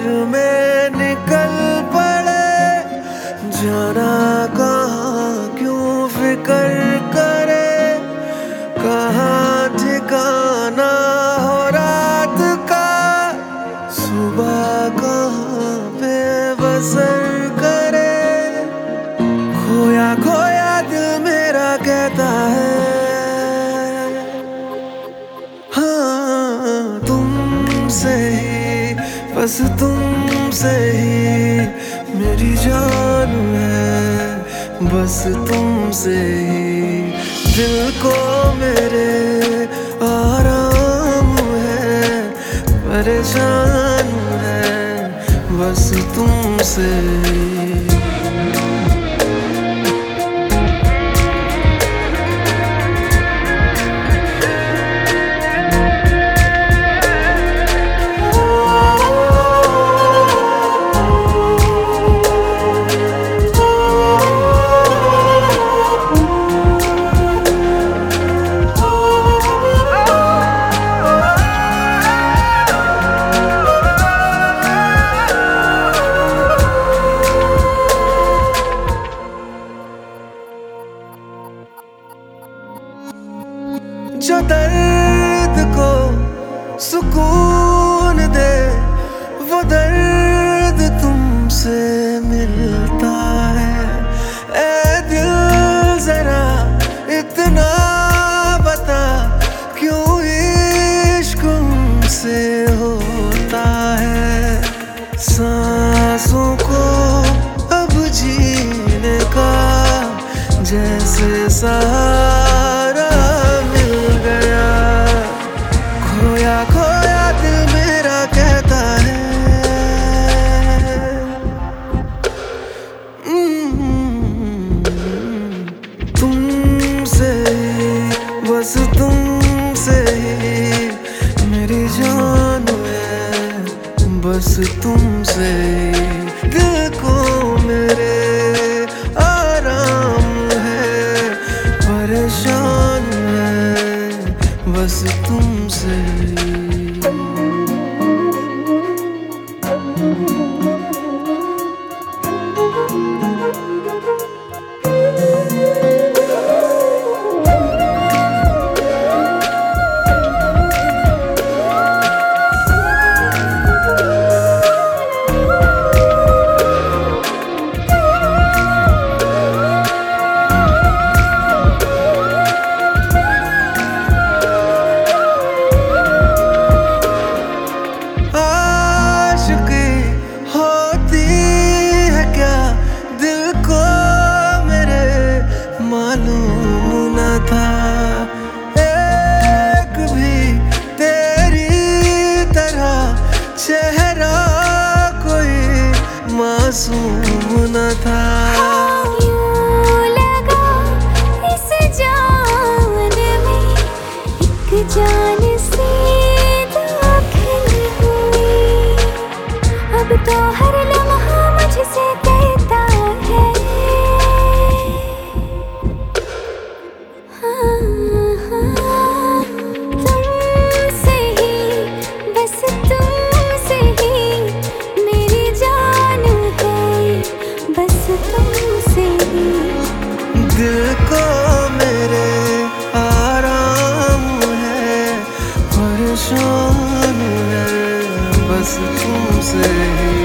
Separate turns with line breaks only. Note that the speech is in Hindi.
में निकल पड़े, जाना कहाँ क्यों फिक्र करे, कहाँ ठिकाना हो रात का, सुबह कहाँ पे बसर करे। खोया खोया दिल मेरा कहता है, हाँ तुमसे ही, बस तुमसे ही मेरी जान है, बस तुमसे ही दिल को मेरे आराम है, परेशान है बस तुमसे ही। जो दर्द को सुकून दे, वो दर्द तुमसे मिलता है। ऐ दिल जरा इतना बता, क्यों इश्क तुमसे होता है। सांसों को अब जीने का जैसे सहारा मिल गया, खोया खोया दिल मेरा कहता है, तुमसे ही, बस तुमसे ही मेरी जान है, बस तुमसे ही दिल को मेरे आराम है, परेशान है बस तुमसे ही। मालूम न था एक भी तेरी तरह चेहरा कोई मासूम न था।
यूं लगा इस जान में एक जान सी दाखिल हुई, अब तो हर लम्हा मुझसे कहता है, तुमसे ही, बस तुमसे ही मेरी जान है, बस तुमसे ही
दिल को मेरे आराम है, परेशान है बस तुमसे ही।